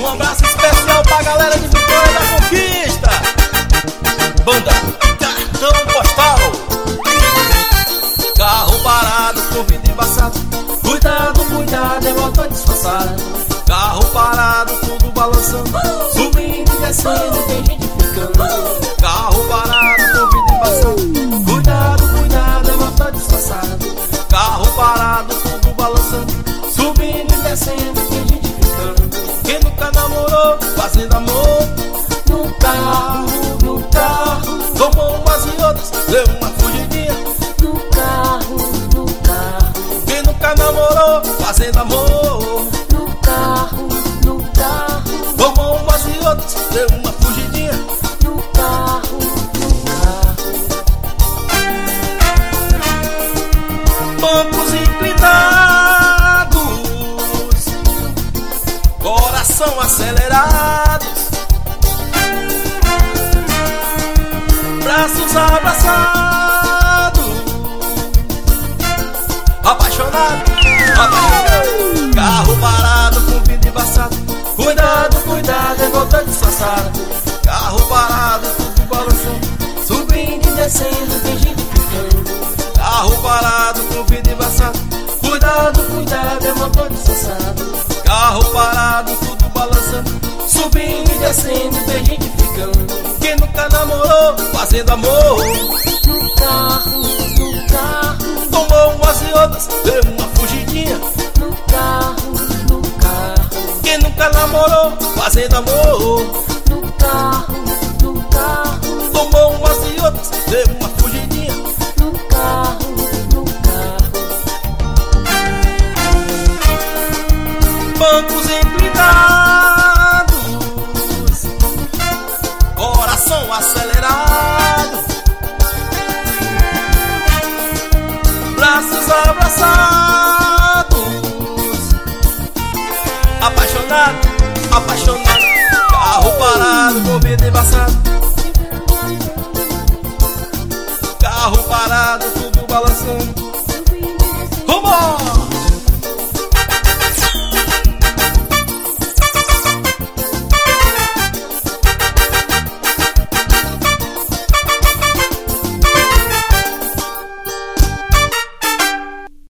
Um abraço especial pra galera de Vitória da Conquista. Banda Cartão Postal. Carro parado com vidro embaçado. Cuidado, cuidado, é motor disfarçado. Carro parado, tudo balançando. Subindo e descendo, tem gente ficando. Carro parado com vidro embaçado. Cuidado, cuidado, é motor disfarçado. Carro parado, tudo balançando. Subindo e descendo, tem gente ficando. Quem nunca namorou, fazendo amor no carro, no carro. Tomou umas e outras, deu uma fugidinha No carro, no carro. Quem nunca namorou, fazendo amor No carro, no carro. tomou umas e outras, deu uma fugidinha No carro, no carro. bancos inclinados, coração acelerado, braços abraçados, apaixonado, apaixonado. Carro parado com vidro embaçado. Cuidado, cuidado, é motor disfarçado. Carro parado, tudo balançando. Subindo e descendo, tem gente ficando. Carro parado com vidro embaçado. Cuidado, cuidado, é motor disfarçado. Carro parado, tudo balançando. Subindo e descendo, tem gente ficando. Quem nunca namorou, fazendo amor No carro, no carro. tomou umas e outras, deu uma fugidinha. No carro, no carro. Quem nunca namorou, fazendo amor No carro, no carro. tomou umas e outras, deu uma fugidinha. No carro, no carro. Bancos inclinados, coração acelerado, braços abraçados, apaixonado, apaixonado.